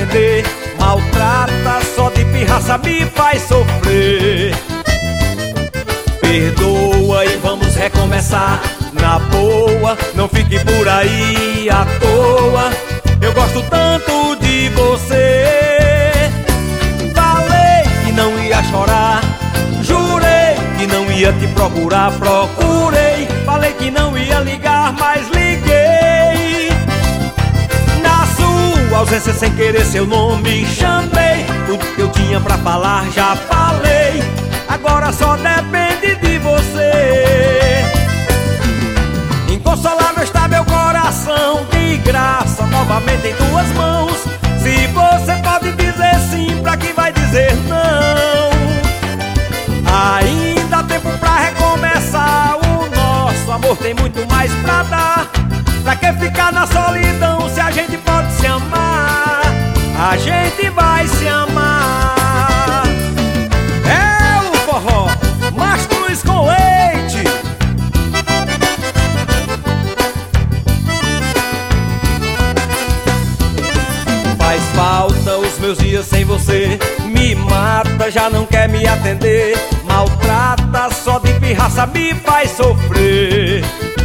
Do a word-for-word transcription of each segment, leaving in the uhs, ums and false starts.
atender. Maltrata, só de pirraça me faz sofrer. Perdoa e vamos recomeçar na boa, não fique por aí à toa. Eu gosto tanto de você. Falei que não ia chorar, jurei que não ia te procurar, procurei. Falei que não ia ligar, mas liguei. Na sua ausência, sem querer seu nome chamei. Tudo que eu tinha pra falar já falei. Agora só depende de você. Inconsolável está meu coração, de graça novamente em tuas mãos. Se você pode dizer sim, pra que vai dizer não? Ainda há tempo pra recomeçar. O nosso amor tem muito mais pra dar. Pra que ficar na solidão se a gente pode se amar? A gente vai se amar. É o forró Mastro Luiz com leite. Faz falta os meus dias sem você. Me mata, já não quer me atender. Maltrata, só de pirraça me faz sofrer.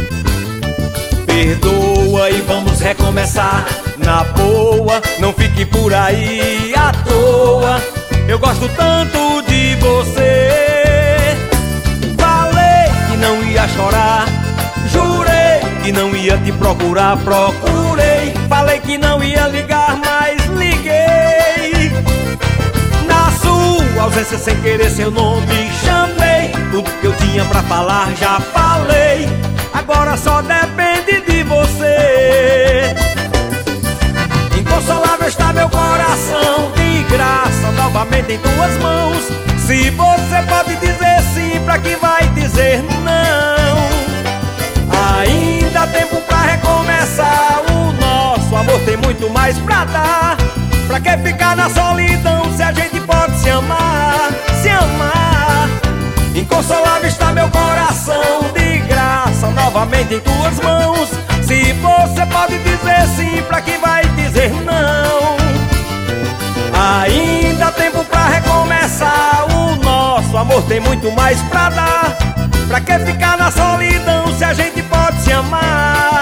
Perdoa e vamos recomeçar na boa, não fique por aí à toa. Eu gosto tanto de você. Falei que não ia chorar, jurei que não ia te procurar, procurei. Falei que não ia ligar, mas liguei. Na sua ausência, sem querer seu nome chamei. Tudo que eu tinha pra falar já falei. Agora só depende de você. Inconsolável está meu coração, de graça novamente em tuas mãos. Se você pode dizer sim, pra que vai dizer não? Ainda há tempo pra recomeçar. O nosso amor tem muito mais pra dar. Pra que ficar na solidão se a gente pode se amar? Se amar. Inconsolável está meu coração, de graça novamente em tuas mãos. Se você pode dizer sim, pra que vai dizer não? Ainda há tempo pra recomeçar. O nosso amor tem muito mais pra dar. Pra que ficar na solidão se a gente pode se amar?